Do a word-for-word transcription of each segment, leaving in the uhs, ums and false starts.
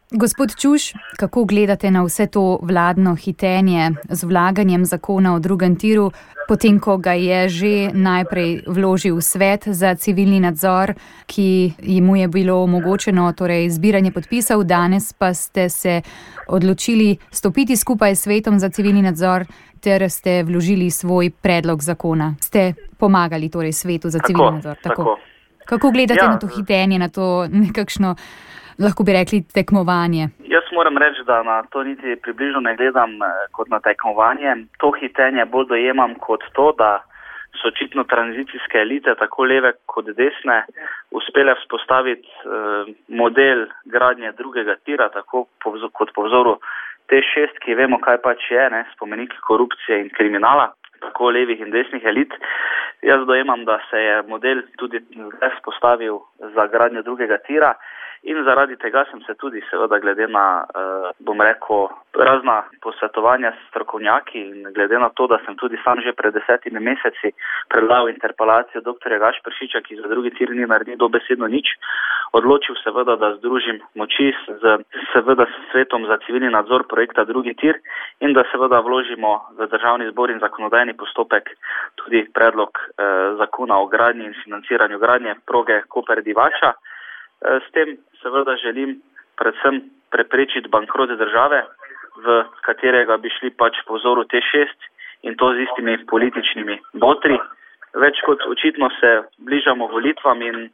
Gospod Čuš, kako gledate na vse to vladno hitenje z vlaganjem zakona o drugem tiru, potem ko ga je že najprej vložil svet za civilni nadzor, ki mu je bilo omogočeno torej zbiranje podpisov, danes pa ste se odločili stopiti skupaj s svetom za civilni nadzor ter ste vložili svoj predlog zakona. Ste pomagali torej svetu za civilni nadzor. Tako, tako. Kako gledate ja. na to hitenje, na to nekakšno, lahko bi rekli, tekmovanje? Jaz moram reči, da na to niti približno ne gledam kot na tekmovanje. To hitenje bolj dojemam kot to, da so očitno tranzicijske elite, tako leve kot desne, uspele vzpostaviti eh, model gradnje drugega tira, tako po, kot po vzoru T šest, ki vemo, kaj pač je, ne, spomenik korupcije in kriminala, tako levih in desnih elit. Jaz dojemam, da se je model tudi vzpostavil za gradnjo drugega tira. In zaradi tega sem se tudi seveda glede na, eh, bom rekel, razna posvetovanja s strokovnjaki in glede na to, da sem tudi sam že pred desetimi meseci predlagal interpelacijo doktorja Gašperšiča, ki za drugi tir ni naredil dobesedno nič, odločil seveda, da združim moči z seveda s svetom za civilni nadzor projekta drugi tir in da seveda vložimo v državni zbor in zakonodajni postopek tudi predlog eh, zakona o gradnji in financiranju gradnje proge Koper-Divača. S tem seveda želim predvsem preprečiti bankrot države, v katerega bi šli pač po vzoru T šest in to z istimi političnimi botri. Več kot očitno se bližamo volitvam in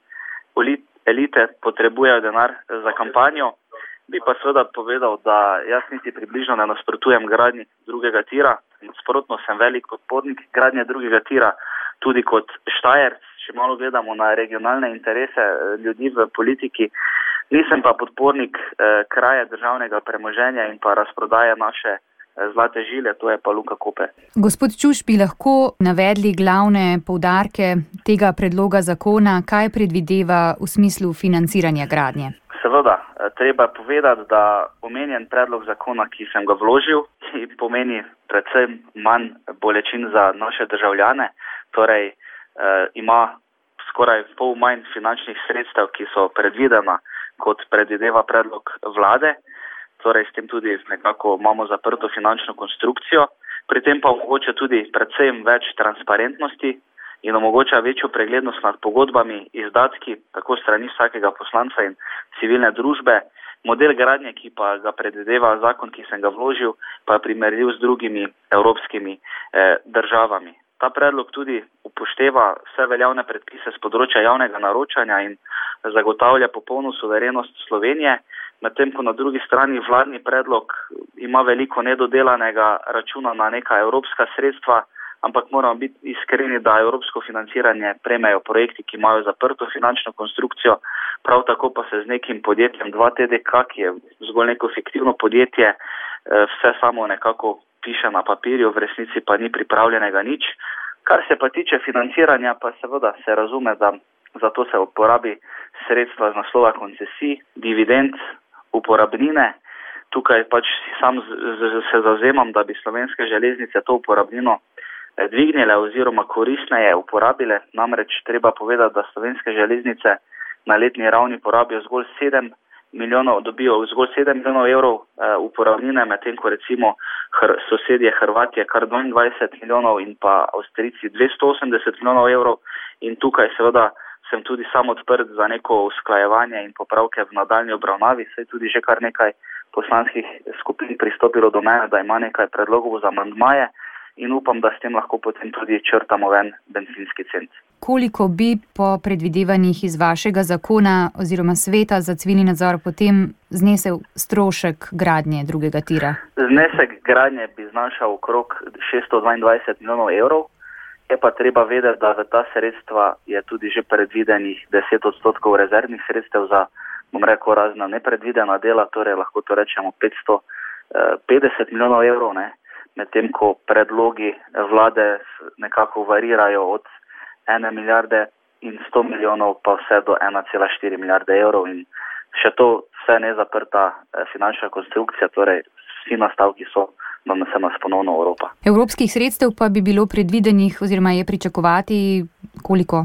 elite potrebujejo denar za kampanjo. Bi pa seveda povedal, da jaz niti približno ne nasprotujem gradnji drugega tira. Nasprotno sem velik podpornik gradnje drugega tira, tudi kot Štajerc. Če malo gledamo na regionalne interese ljudi v politiki, nisem pa podpornik eh, kraje državnega premoženja in pa razprodaje naše eh, zlate žile, to je pa Luka Koper. Gospod Čuš, bi lahko navedli glavne poudarke tega predloga zakona, kaj predvideva v smislu financiranja gradnje? Seveda, treba povedati, da omenjen predlog zakona, ki sem ga vložil, pomeni predvsem manj bolečin za naše državljane, torej Uh, ima skoraj pol manj finančnih sredstev, ki so predvidena, kot predvideva predlog vlade. Torej, s tem tudi nekako imamo zaprto finančno konstrukcijo. Pri tem pa omogoča tudi predvsem več transparentnosti in omogoča večjo preglednost nad pogodbami, izdatki, tako strani vsakega poslanca in civilne družbe. Model gradnje, ki pa ga predvideva zakon, ki sem ga vložil, pa je primerljiv z drugimi evropskimi eh, državami. Ta predlog tudi upošteva vse veljavne predpise z področja javnega naročanja in zagotavlja popolno suverenost Slovenije, medtem ko na drugi strani vladni predlog ima veliko nedodelanega računa na neka evropska sredstva, ampak moramo biti iskreni, da evropsko financiranje prejmejo projekti, ki imajo zaprto finančno konstrukcijo, prav tako pa se z nekim podjetjem dva T D K, ki je zgolj neko fiktivno podjetje, vse samo nekako piše na papirju, v resnici pa ni pripravljenega nič. Kar se pa tiče financiranja, pa seveda se razume, da za to se uporabi sredstva z naslova koncesij, dividend, uporabnine. Tukaj pač sam z, z, se zavzemam, da bi Slovenske železnice to uporabnino dvignile oziroma koristneje uporabile. Namreč treba povedati, da Slovenske železnice na letni ravni porabijo zgolj sedem milijonov, dobijo zgolj sedem milijonov evrov uh, uporabnine, medtem ko recimo hr, sosedje Hrvatije kar dvaindvajset milijonov in pa Avstrijci dvesto osemdeset milijonov evrov in tukaj seveda sem tudi sam odprt za neko usklajevanje in popravke v nadaljnji obravnavi, saj tudi že kar nekaj poslanskih skupin pristopilo do mene, da ima nekaj predlogov za amandmaje in upam, da s tem lahko potem tudi črtamo ven bencinski cent. Koliko bi po predvidevanjih iz vašega zakona oziroma sveta za civilni nadzor potem znesel strošek gradnje drugega tira? Znesek gradnje bi znašal okrog šeststo dvaindvajset milijonov evrov. Je pa treba vedeti, da v ta sredstva je tudi že predvidenih deset odstotkov rezervnih sredstev za, bom rekel, razna nepredvidena dela, torej lahko to rečemo petsto petdeset milijonov evrov, ne? Medtem ko predlogi vlade nekako varirajo od ene milijarde in sto milijonov pa vse do ena cela štiri milijarde evrov in še to vse nezaprta finančna konstrukcija, torej vsi nastavki so, da se nas ponovno Evropa. Evropskih sredstev pa bi bilo predvidenih oziroma je pričakovati koliko? V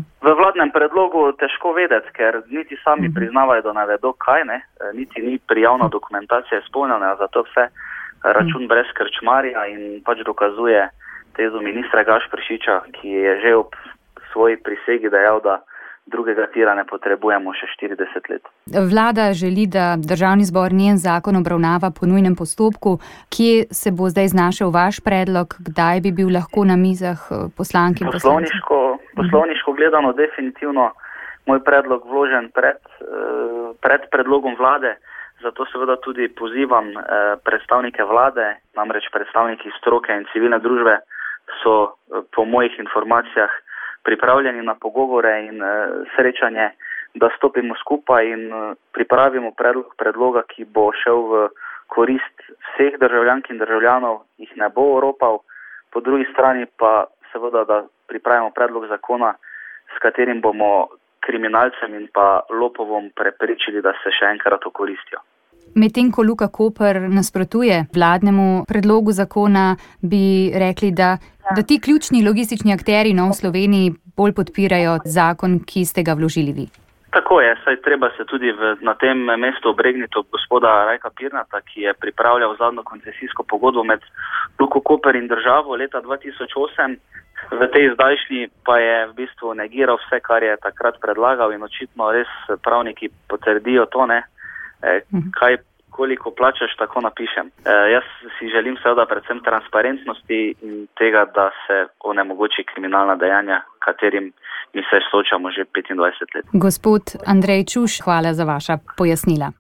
vladnem predlogu težko vedeti, ker niti sami priznavajo, da ne vedo kaj, ne, niti ni prijavna dokumentacija izpolnjena, zato vse račun brez krčmarja in pač dokazuje tezo ministra Gašperšiča, ki je že ob svoji prisegi dejal, da drugega tira ne potrebujemo še štirideset let. Vlada želi, da državni zbor njen zakon obravnava po nujnem postopku. Kje se bo zdaj znašel vaš predlog? Kdaj bi bil lahko na mizah poslank in poslancev? Poslovniško, poslovniško gledano definitivno moj predlog vložen pred, pred predlogom vlade, zato seveda tudi pozivam predstavnike vlade, namreč predstavniki stroke in civilne družbe so po mojih informacijah pripravljeni na pogovore in uh, srečanje, da stopimo skupaj in uh, pripravimo predlog predloga, ki bo šel v korist vseh državljank in državljanov, jih ne bo oropal, po drugi strani pa seveda, da pripravimo predlog zakona, s katerim bomo kriminalcem in pa lopovom preprečili, da se še enkrat okoristijo. Medtem ko Luka Koper nasprotuje vladnemu predlogu zakona, bi rekli, da, da ti ključni logistični akteri no, v Sloveniji bolj podpirajo zakon, ki ste ga vložili vi. Tako je, saj treba se tudi v, na tem mestu obregniti od gospoda Rajka Pirnata, ki je pripravljal zadnjo koncesijsko pogodbo med Luko Koper in državo leta dva tisoč osem. V tej zdajšnji pa je v bistvu negiral vse, kar je takrat predlagal in očitno res pravniki potrdijo to, ne. E, kaj, koliko plačaš, tako napišem. E, jaz si želim seveda predvsem transparentnosti in tega, da se onemogoči kriminalna dejanja, katerim mi se soočamo že petindvajset let. Gospod Andrej Čuš, hvala za vaša pojasnila.